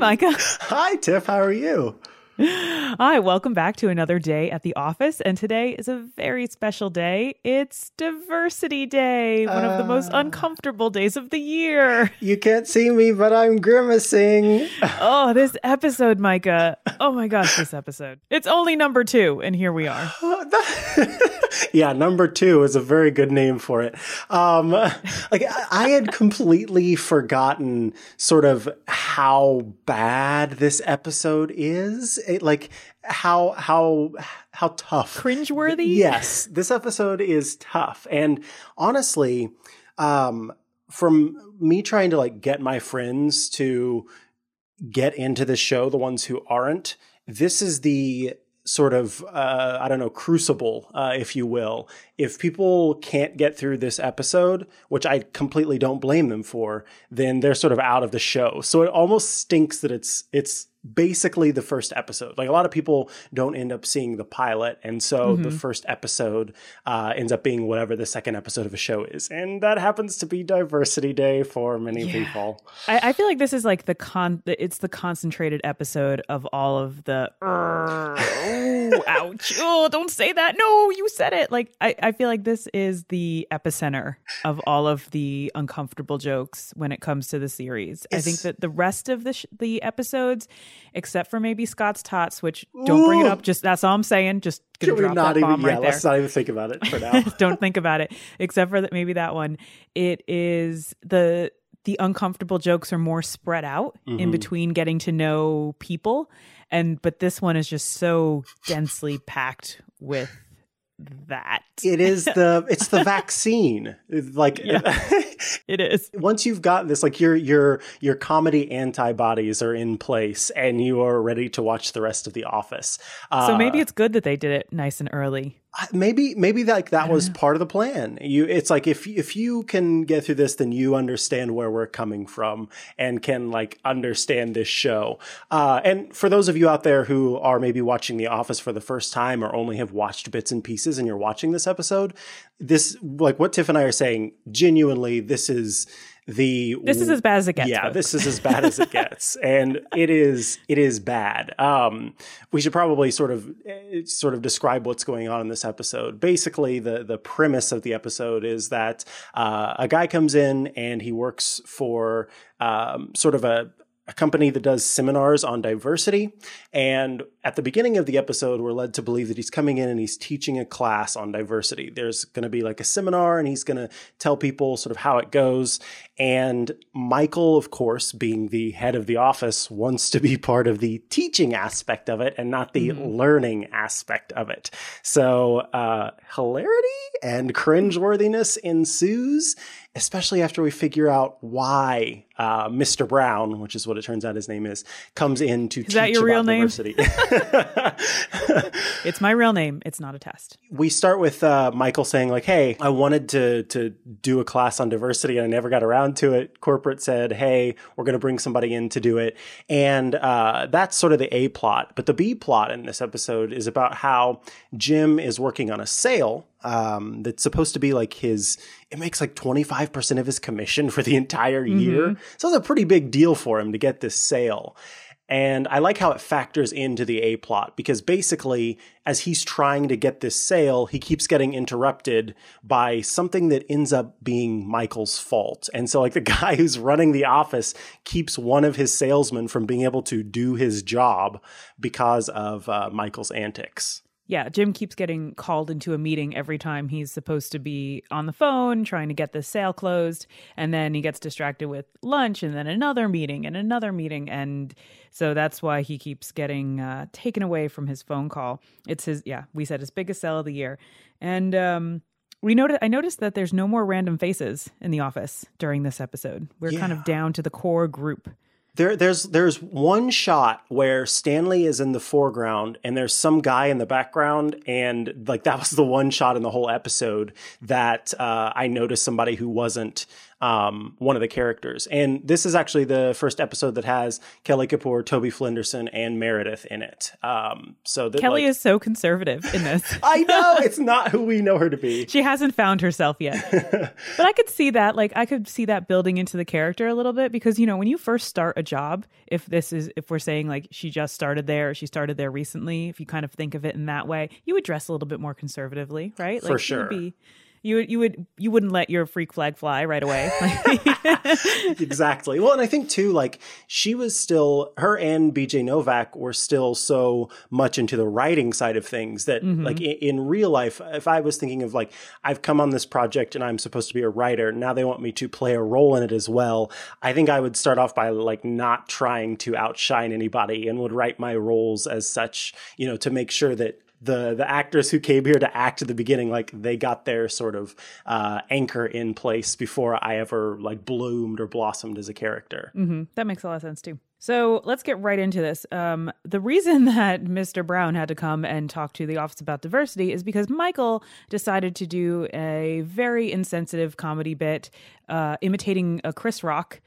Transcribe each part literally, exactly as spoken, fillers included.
Micah. Hi, Tiff. How are you? Hi, welcome back to another day at the office. And today is a very special day. It's Diversity Day, one uh, of the most uncomfortable days of the year. You can't see me, but I'm grimacing. Oh, this episode, Micah. Oh my gosh, this episode. It's only number two, and here we are. Yeah, number two is a very good name for it. Um, like I had completely forgotten sort of how bad this episode is. It, like how how how tough, cringeworthy. Yes, this episode is tough, and honestly, um, from me trying to like get my friends to get into the show, the ones who aren't, this is the sort of, uh, I don't know, crucible, uh, if you will. If people can't get through this episode, which I completely don't blame them for, then they're sort of out of the show. So it almost stinks that it's it's basically the first episode. Like a lot of people don't end up seeing the pilot. And so mm-hmm. the first episode uh, ends up being whatever the second episode of a show is. And that happens to be Diversity Day for many yeah. people. I, I feel like this is like the con, it's the concentrated episode of all of the, oh, ouch. Oh, don't say that. No, you said it. Like, I, I feel like this is the epicenter of all of the uncomfortable jokes when it comes to the series. It's, I think that the rest of the sh- the episodes, except for maybe Scott's Tots, which don't Ooh. bring it up. Just that's all I'm saying. Just gonna drop that bomb even, yeah, right there. Let's not even think about it for now. Don't think about it. Except for that, maybe that one. It is the the uncomfortable jokes are more spread out mm-hmm. in between getting to know people, and but this one is just so densely packed with that. It is the it's the vaccine. Like yeah, it is. Once you've got this, like your your your comedy antibodies are in place and you are ready to watch the rest of The Office. Uh, so maybe it's good that they did it nice and early. Maybe maybe like that was part of the plan. You it's like if if you can get through this, then you understand where we're coming from and can like understand this show. Uh, and for those of you out there who are maybe watching The Office for the first time or only have watched bits and pieces and you're watching this episode, this like what Tiff and I are saying, genuinely, this is the this is as bad as it gets. Yeah, folks. This is as bad as it gets, and it is it is bad. Um, we should probably sort of sort of describe what's going on in this episode. Basically, the the premise of the episode is that uh, a guy comes in and he works for um, sort of a. a company that does seminars on diversity. And at the beginning of the episode, we're led to believe that he's coming in and he's teaching a class on diversity. There's going to be like a seminar and he's going to tell people sort of how it goes. And Michael, of course, being the head of the office, wants to be part of the teaching aspect of it and not the mm-hmm. learning aspect of it. So uh, hilarity and cringeworthiness ensues, especially after we figure out why uh, Mister Brown, which is what it turns out his name is, comes in to is teach that your about real name? diversity. It's my real name. It's not a test. We start with uh, Michael saying like, hey, I wanted to to do a class on diversity and I never got around to it. Corporate said, hey, we're going to bring somebody in to do it. And uh, that's sort of the A plot. But the B plot in this episode is about how Jim is working on a sale Um, that's supposed to be like his, it makes like twenty-five percent of his commission for the entire year. Mm-hmm. So it's a pretty big deal for him to get this sale. And I like how it factors into the A plot because basically as he's trying to get this sale, he keeps getting interrupted by something that ends up being Michael's fault. And so like the guy who's running the office keeps one of his salesmen from being able to do his job because of uh, Michael's antics. Yeah, Jim keeps getting called into a meeting every time he's supposed to be on the phone trying to get the sale closed. And then he gets distracted with lunch and then another meeting and another meeting. And so that's why he keeps getting uh, taken away from his phone call. It's his, yeah, we said his biggest sale of the year. And um, we noticed, I noticed that there's no more random faces in the office during this episode. We're yeah. kind of down to the core group. There, there's there's one shot where Stanley is in the foreground and there's some guy in the background, and like that was the one shot in the whole episode that uh, I noticed somebody who wasn't um, one of the characters. And this is actually the first episode that has Kelly Kapoor, Toby Flenderson, and Meredith in it. Um, so that, Kelly like, is so conservative in this. I know, it's not who we know her to be. She hasn't found herself yet. But I could see that, like, I could see that building into the character a little bit because, you know, when you first start a job, if this is, if we're saying like she just started there, or she started there recently, if you kind of think of it in that way, you would dress a little bit more conservatively, right? Like, For sure. You would be, You would, you would, you wouldn't let your freak flag fly right away. Exactly. Well, and I think too, like she was still, her and B J Novak were still so much into the writing side of things that mm-hmm. like in, in real life, if I was thinking of like, I've come on this project and I'm supposed to be a writer. Now they want me to play a role in it as well. I think I would start off by like not trying to outshine anybody and would write my roles as such, you know, to make sure that the the actors who came here to act at the beginning, like they got their sort of uh, anchor in place before I ever like bloomed or blossomed as a character. Mm-hmm. That makes a lot of sense too. So let's get right into this. Um, the reason that Mister Brown had to come and talk to the office about diversity is because Michael decided to do a very insensitive comedy bit uh, imitating a Chris Rock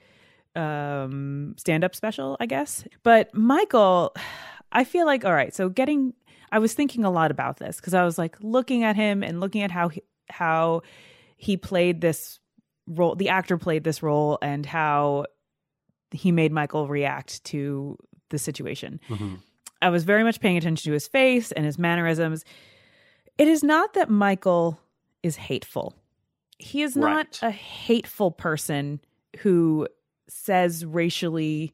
um, stand-up special, I guess. But Michael, I feel like, all right, so getting... I was thinking a lot about this because I was like looking at him and looking at how he, how he played this role, the actor played this role, and how he made Michael react to the situation. Mm-hmm. I was very much paying attention to his face and his mannerisms. It is not that Michael is hateful. He is not right. a hateful person who says racially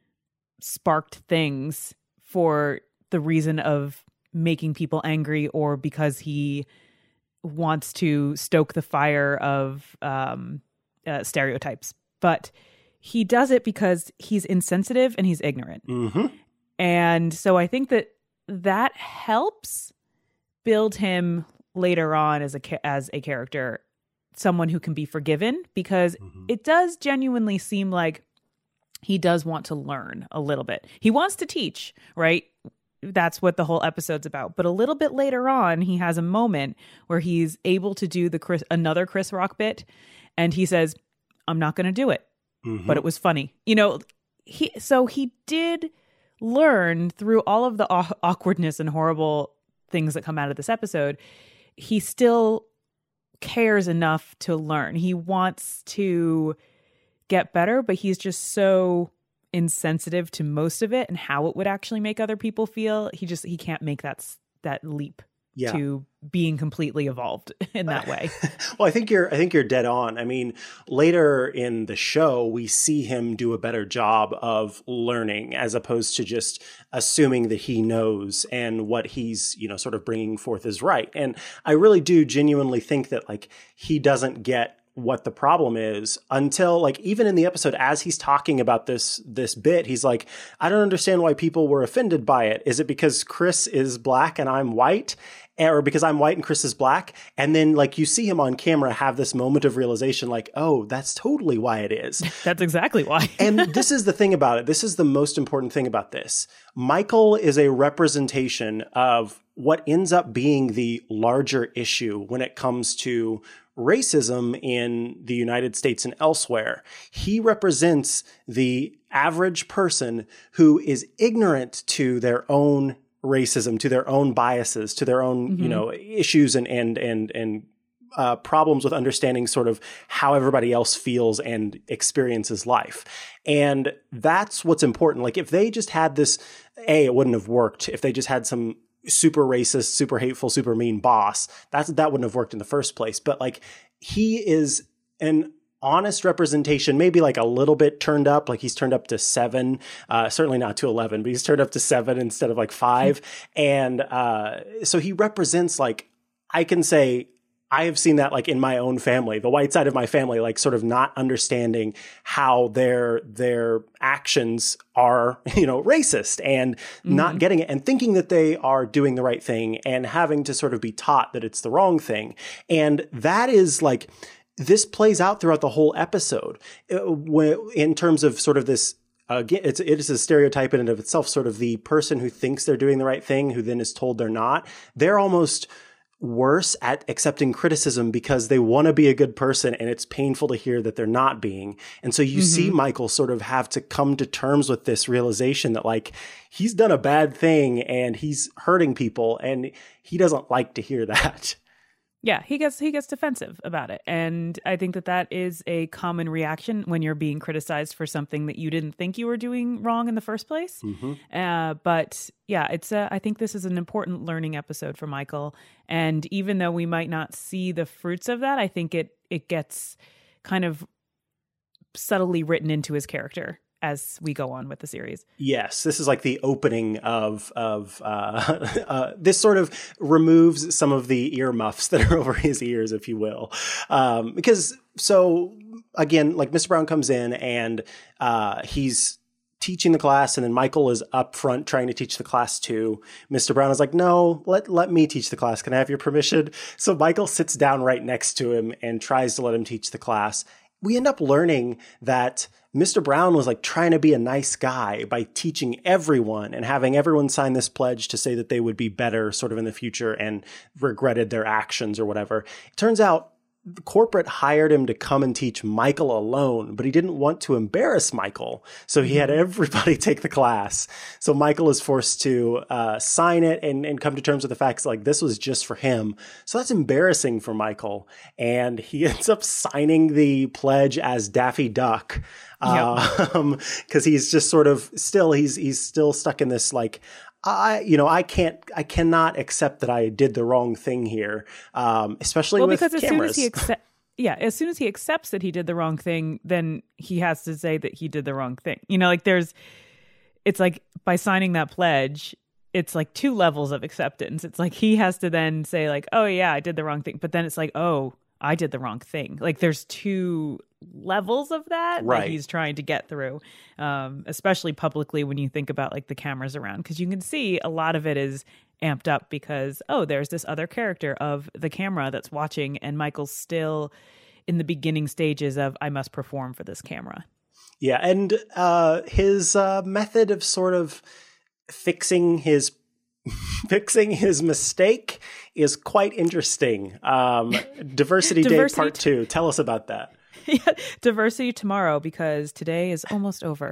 sparked things for the reason of making people angry or because he wants to stoke the fire of um, uh, stereotypes. But he does it because he's insensitive and he's ignorant. Mm-hmm. And so I think that that helps build him later on as a, as a character, someone who can be forgiven, because mm-hmm. it does genuinely seem like he does want to learn a little bit. He wants to teach, right? That's what the whole episode's about. But a little bit later on, he has a moment where he's able to do the Chris, another Chris Rock bit. And he says, I'm not going to do it, mm-hmm. but it was funny. You know, he, so he did learn through all of the aw- awkwardness and horrible things that come out of this episode. He still cares enough to learn. He wants to get better, but he's just so insensitive to most of it and how it would actually make other people feel. He just, he can't make that, that leap yeah. to being completely evolved in that way. Well, I think you're, I think you're dead on. I mean, later in the show, we see him do a better job of learning as opposed to just assuming that he knows and what he's, you know, sort of bringing forth is right. And I really do genuinely think that like he doesn't get what the problem is until like even in the episode as he's talking about this this bit, he's like, I don't understand why people were offended by it. Is it because Chris is black and I'm white? Or because I'm white and Chris is black? And then like you see him on camera have this moment of realization like, oh, that's totally why it is. That's exactly why. And this is the thing about it. This is the most important thing about this. Michael is a representation of what ends up being the larger issue when it comes to racism in the United States and elsewhere. He represents the average person who is ignorant to their own racism, to their own biases, to their own, mm-hmm. you know, issues and, and, and, and, uh, problems with understanding sort of how everybody else feels and experiences life. And that's what's important. Like if they just had this, A, it wouldn't have worked. If they just had some super racist, super hateful, super mean boss, that's, that wouldn't have worked in the first place. But like he is an honest representation, maybe like a little bit turned up, like he's turned up to seven, uh, certainly not to eleven, but he's turned up to seven instead of like five. And uh, so he represents like, I can say, I have seen that like in my own family, the white side of my family, like sort of not understanding how their, their actions are, you know, racist and mm-hmm. not getting it and thinking that they are doing the right thing and having to sort of be taught that it's the wrong thing. And that is like, this plays out throughout the whole episode in terms of sort of this, again, it's, it is a stereotype in and of itself, sort of the person who thinks they're doing the right thing, who then is told they're not. They're almost worse at accepting criticism because they want to be a good person and it's painful to hear that they're not being. And so you mm-hmm. see Michael sort of have to come to terms with this realization that like he's done a bad thing and he's hurting people and he doesn't like to hear that. Yeah, he gets he gets defensive about it. And I think that that is a common reaction when you're being criticized for something that you didn't think you were doing wrong in the first place. Mm-hmm. Uh, but yeah, it's a, I think this is an important learning episode for Michael. And even though we might not see the fruits of that, I think it it gets kind of subtly written into his character as we go on with the series. Yes, this is like the opening of of uh, uh, this sort of removes some of the earmuffs that are over his ears, if you will, um, because so again, like Mister Brown comes in and uh, he's teaching the class, and then Michael is up front trying to teach the class too. Mister Brown is like, "No, let let me teach the class. Can I have your permission?" So Michael sits down right next to him and tries to let him teach the class. We end up learning that Mister Brown was like trying to be a nice guy by teaching everyone and having everyone sign this pledge to say that they would be better sort of in the future and regretted their actions or whatever. It turns out the corporate hired him to come and teach Michael alone, but he didn't want to embarrass Michael. So he had everybody take the class. So Michael is forced to uh, sign it and, and come to terms with the facts like this was just for him. So that's embarrassing for Michael. And he ends up signing the pledge as Daffy Duck. Yep. Um, cause he's just sort of still, he's, he's still stuck in this, like, I, you know, I can't, I cannot accept that I did the wrong thing here. Um, especially well, with because cameras. As soon as he accept, yeah. As soon as he accepts that he did the wrong thing, then he has to say that he did the wrong thing. You know, like there's, it's like by signing that pledge, it's like two levels of acceptance. It's like, he has to then say like, oh yeah, I did the wrong thing. But then it's like, oh, I did the wrong thing. Like there's two levels of that right. that he's trying to get through, um, especially publicly when you think about like the cameras around, because you can see a lot of it is amped up because, oh, there's this other character of the camera that's watching, and Michael's still in the beginning stages of I must perform for this camera. Yeah, and uh, his uh, method of sort of fixing his fixing his mistake is quite interesting. Um, Diversity, Diversity Day Part Two. Tell us about that. Yeah, Diversity tomorrow because today is almost over.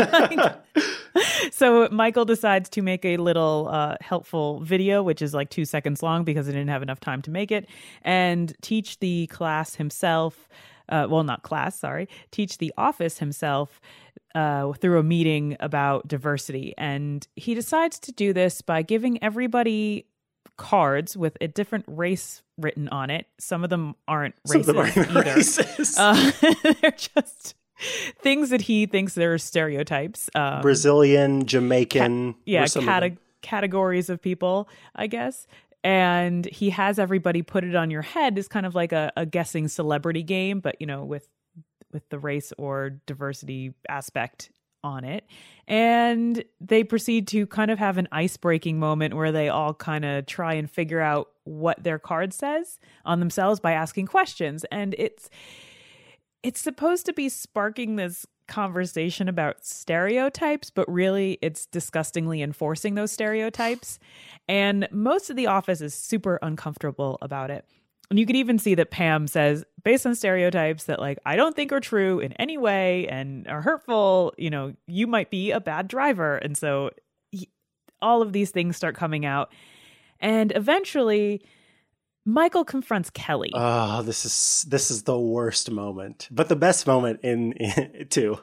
So Michael decides to make a little uh, helpful video, which is like two seconds long because he didn't have enough time to make it, and teach the class himself. Uh, well, not class, sorry. Teach the office himself uh, through a meeting about diversity. And he decides to do this by giving everybody cards with a different race written on it. Some of them aren't racist Some of them aren't either. Racist. Uh, they're just things that he thinks they're stereotypes. Um, Brazilian, Jamaican. Ca- yeah, cate- categories of people, I guess. And he has everybody put it on your head as kind of like a, a guessing celebrity game, but, you know, with with the race or diversity aspect on it. And they proceed to kind of have an ice-breaking moment where they all kind of try and figure out what their card says on themselves by asking questions. And it's it's supposed to be sparking this conversation about stereotypes, but really it's disgustingly enforcing those stereotypes. And most of the office is super uncomfortable about it. And you could even see that Pam says, based on stereotypes that like, I don't think are true in any way and are hurtful, you know, you might be a bad driver. And so he, all of these things start coming out. And eventually Michael confronts Kelly. Oh, this is this is the worst moment, but the best moment in, in too.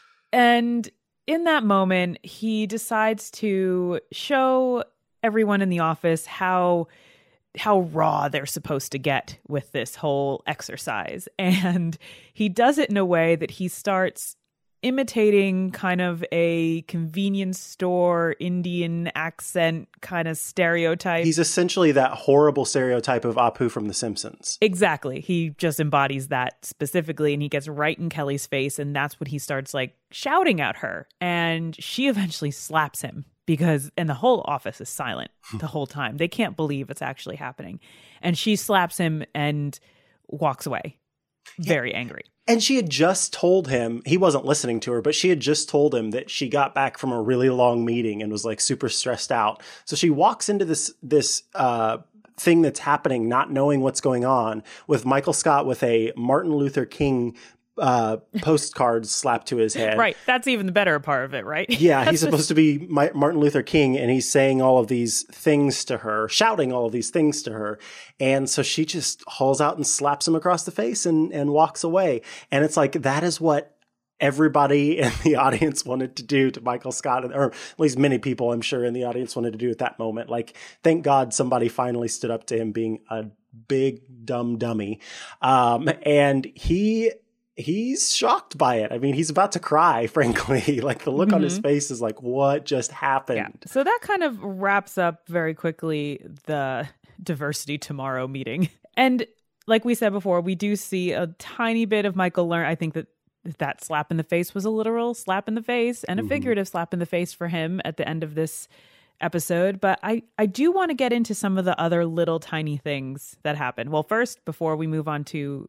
And in that moment, he decides to show everyone in the office how how raw they're supposed to get with this whole exercise. And he does it in a way that he starts imitating kind of a convenience store Indian accent kind of stereotype. He's essentially that horrible stereotype of Apu from The Simpsons. Exactly. He just embodies that specifically, and he gets right in Kelly's face, and that's when he starts like shouting at her. And she eventually slaps him because, and the whole office is silent the whole time. They can't believe it's actually happening. And she slaps him and walks away, very yeah. angry. And she had just told him, he wasn't listening to her, but she had just told him that she got back from a really long meeting and was like super stressed out. So she walks into this, this, uh, thing that's happening, not knowing what's going on, with Michael Scott with a Martin Luther King uh, postcard slapped to his head. Right. That's even the better part of it, right? Yeah, he's supposed to be My- Martin Luther King, and he's saying all of these things to her, shouting all of these things to her. And so she just hauls out and slaps him across the face and, and walks away. And it's like, that is what everybody in the audience wanted to do to Michael Scott, or at least many people, I'm sure, in the audience wanted to do at that moment. Like, thank God somebody finally stood up to him being a big, dumb dummy. Um, and he... He's shocked by it. I mean, he's about to cry, frankly. Like, the look mm-hmm. on his face is like, what just happened? Yeah. So that kind of wraps up very quickly the Diversity Tomorrow meeting. And like we said before, we do see a tiny bit of Michael learn. I think that that slap in the face was a literal slap in the face and a mm-hmm. figurative slap in the face for him at the end of this episode. But I, I do want to get into some of the other little tiny things that happened. Well, first, before we move on to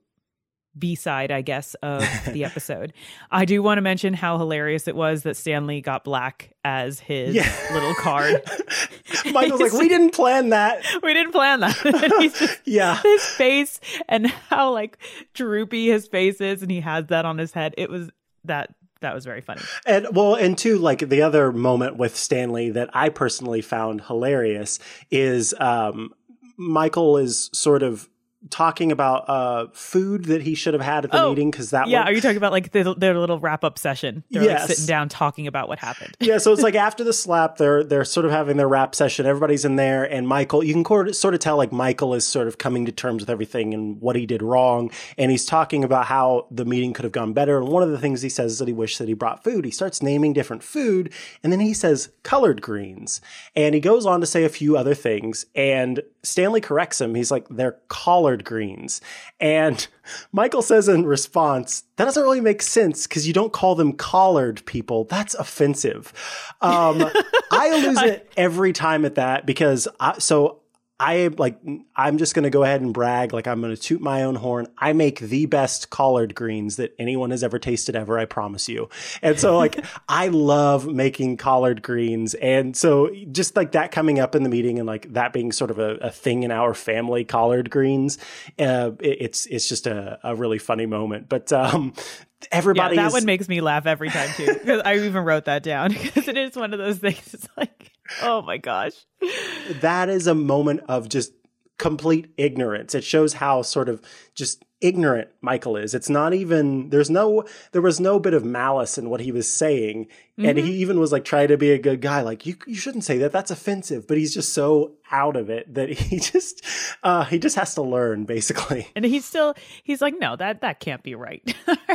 B-side, I guess, of the episode, I do want to mention how hilarious it was that Stanley got black as his yeah. little card. Michael's like, we didn't plan that. We didn't plan that. And he's just, yeah. His face and how like droopy his face is, and he has that on his head. It was that that was very funny. And well, and two, like the other moment with Stanley that I personally found hilarious is um, Michael is sort of talking about uh, food that he should have had at the oh, meeting, because that yeah one... Are you talking about like the, their little wrap-up session? They're yes. like sitting down talking about what happened. Yeah, so it's like after the slap, they're they're sort of having their wrap session. Everybody's in there, and Michael, you can sort of tell like Michael is sort of coming to terms with everything and what he did wrong, and he's talking about how the meeting could have gone better. And one of the things he says is that he wished that he brought food. He starts naming different food, and then he says collard greens, and he goes on to say a few other things, and Stanley corrects him. He's like, they're collard greens. And Michael says in response, that doesn't really make sense because you don't call them collared people. That's offensive. Um, I lose it every time at that because I, so I like, I'm just going to go ahead and brag. Like, I'm going to toot my own horn. I make the best collard greens that anyone has ever tasted ever. I promise you. And so like, I love making collard greens. And so just like that coming up in the meeting and like that being sort of a, a thing in our family, collard greens, uh, it, it's, it's just a, a really funny moment. But, um, everybody yeah, that is... one makes me laugh every time too, because I even wrote that down because it is one of those things. It's like, oh my gosh. That is a moment of just complete ignorance. It shows how sort of just ignorant Michael is. It's not even, there's no, there was no bit of malice in what he was saying. Mm-hmm. And he even was like trying to be a good guy. Like, you you shouldn't say that. That's offensive. But he's just so out of it that he just, uh, he just has to learn, basically. And he's still, he's like, no, that, that can't be right.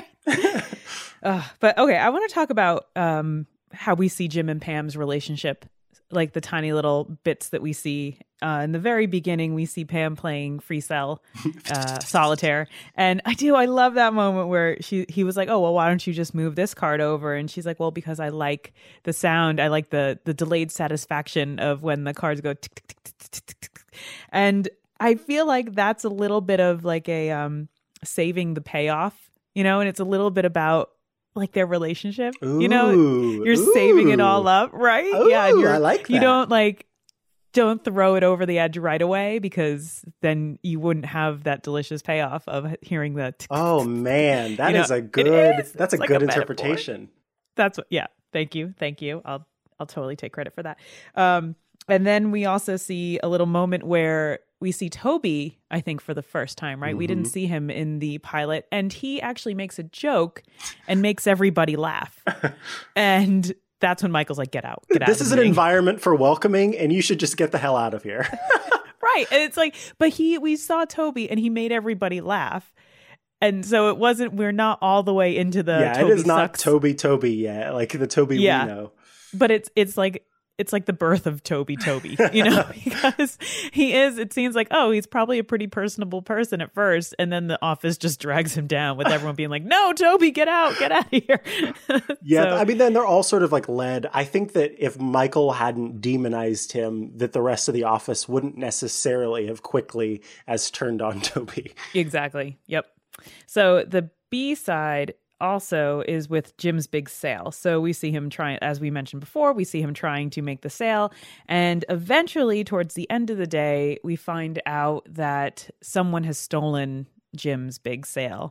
uh, but okay, I want to talk about um, how we see Jim and Pam's relationship, like the tiny little bits that we see. Uh, in the very beginning, we see Pam playing Free Cell, uh, Solitaire. And I do, I love that moment where she he was like, oh, well, why don't you just move this card over? And she's like, well, because I like the sound. I like the the delayed satisfaction of when the cards go tick, tick, tick, tick, tick, tick, tick. And I feel like that's a little bit of like a um, saving the payoff, you know, and it's a little bit about like their relationship, ooh, you know, you're ooh. saving it all up, right? Ooh, yeah, and you're, I like that. You don't like don't throw it over the edge right away, because then you wouldn't have that delicious payoff of hearing the. Oh man, that is a good. That's a good interpretation. That's what. Yeah, thank you, thank you. I'll I'll totally take credit for that. Um, and then we also see a little moment where we see Toby, I think, for the first time, right? Mm-hmm. We didn't see him in the pilot, and he actually makes a joke and makes everybody laugh. And that's when Michael's like, get out, get out. This is an environment for welcoming, and you should just get the hell out of here. Right. And it's like, but he, we saw Toby and he made everybody laugh. And so it wasn't, we're not all the way into the yeah, Toby it is not sucks. Toby Toby yet, like the Toby yeah. we know. But it's it's like it's like the birth of Toby Toby, you know, because he is, it seems like, oh, he's probably a pretty personable person at first. And then the office just drags him down with everyone being like, no, Toby, get out, get out of here. Yeah. So, I mean, then they're all sort of like led. I think that if Michael hadn't demonized him, that the rest of the office wouldn't necessarily have quickly as turned on Toby. Exactly. Yep. So the B side, also is with Jim's big sale. So we see him trying, as we mentioned before, we see him trying to make the sale. And eventually, towards the end of the day, we find out that someone has stolen Jim's big sale.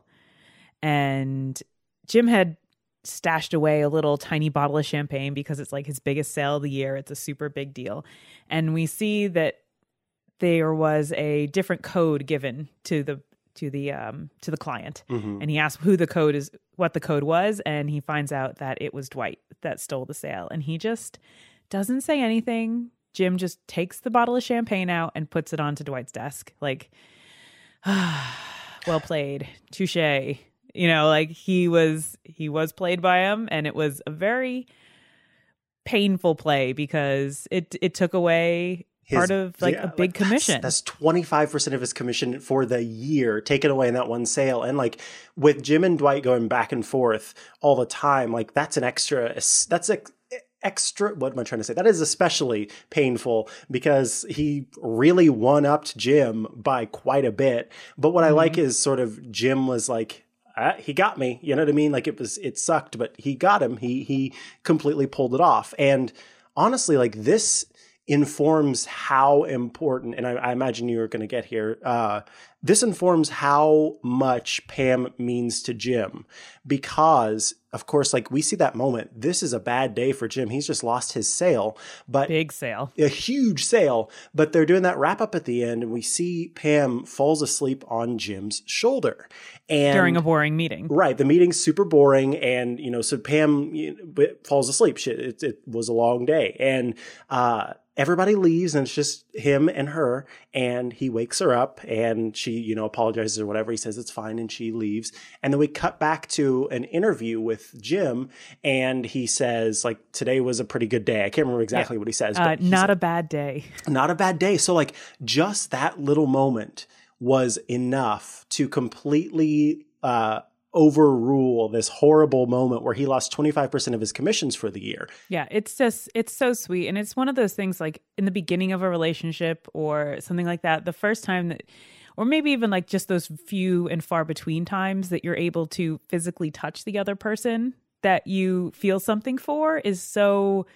And Jim had stashed away a little tiny bottle of champagne because it's like his biggest sale of the year. It's a super big deal. And we see that there was a different code given to the to the um to the client. Mm-hmm. And he asked who the code is, what the code was, and he finds out that it was Dwight that stole the sale. And he just doesn't say anything. Jim just takes the bottle of champagne out and puts it onto Dwight's desk. Like, ah, well played. Touche. You know, like he was he was played by him, and it was a very painful play because it it took away His, part of like yeah, a big like commission. That's, that's twenty-five percent of his commission for the year taken away in that one sale. And like with Jim and Dwight going back and forth all the time, like that's an extra, that's a extra, what am I trying to say? That is especially painful because he really one-upped Jim by quite a bit. But what mm-hmm. I like is sort of Jim was like, Uh, he got me, you know what I mean? Like it was, it sucked, but he got him. He, he completely pulled it off. And honestly, like this informs how important, and I, I imagine you were going to get here, uh, this informs how much Pam means to Jim because, of course, like we see that moment. This is a bad day for Jim. He's just lost his sale, but big sale, a huge sale. But they're doing that wrap up at the end, and we see Pam falls asleep on Jim's shoulder, and during a boring meeting. Right, the meeting's super boring, and you know, so Pam you know, falls asleep. She, it, it was a long day, and uh, everybody leaves, and it's just him and her. And he wakes her up, and she, you know, apologizes or whatever. He says it's fine, and she leaves. And then we cut back to an interview with Jim, and he says, like, today was a pretty good day. I can't remember exactly yeah. what he says. Uh, but not said, a bad day. Not a bad day. So, like, just that little moment was enough to completely uh, overrule this horrible moment where he lost twenty-five percent of his commissions for the year. Yeah, it's just, it's so sweet. And it's one of those things like in the beginning of a relationship or something like that, the first time that, or maybe even like just those few and far between times that you're able to physically touch the other person that you feel something for is so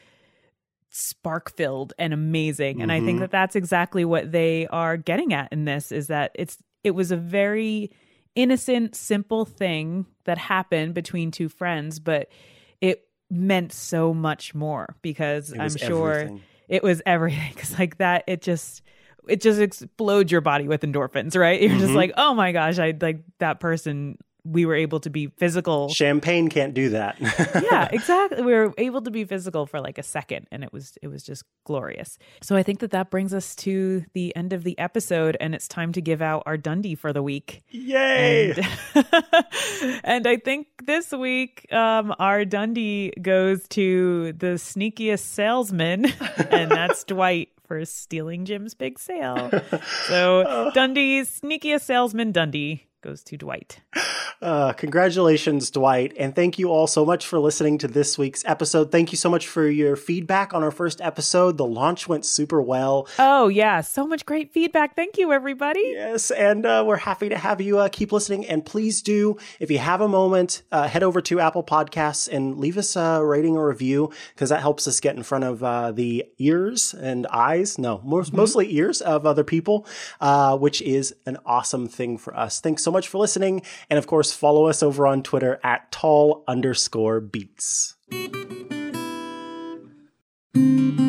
spark filled and amazing. Mm-hmm. And I think that that's exactly what they are getting at in this is that it's, it was a very innocent, simple thing that happened between two friends, but it meant so much more because I'm sure everything. It was everything. Because like that, it just it just explodes your body with endorphins, right? You're mm-hmm. just like, oh my gosh, I like that person. We were able to be physical. Champagne can't do that. Yeah, exactly. We were able to be physical for like a second, and it was it was just glorious. So I think that that brings us to the end of the episode, and it's time to give out our Dundie for the week. Yay! And, and I think this week um, our Dundie goes to the sneakiest salesman, and that's Dwight for stealing Jim's big sale. So Dundie's sneakiest salesman Dundie goes to Dwight. Uh, congratulations, Dwight. And thank you all so much for listening to this week's episode. Thank you so much for your feedback on our first episode. The launch went super well. Oh, yeah. So much great feedback. Thank you, everybody. Yes. And uh, we're happy to have you uh, keep listening. And please do, if you have a moment, uh, head over to Apple Podcasts and leave us a rating or review because that helps us get in front of uh, the ears and eyes. No, more, mm-hmm. mostly ears of other people, uh, which is an awesome thing for us. Thanks so much for listening. And of course, follow us over on Twitter at tall underscore beats.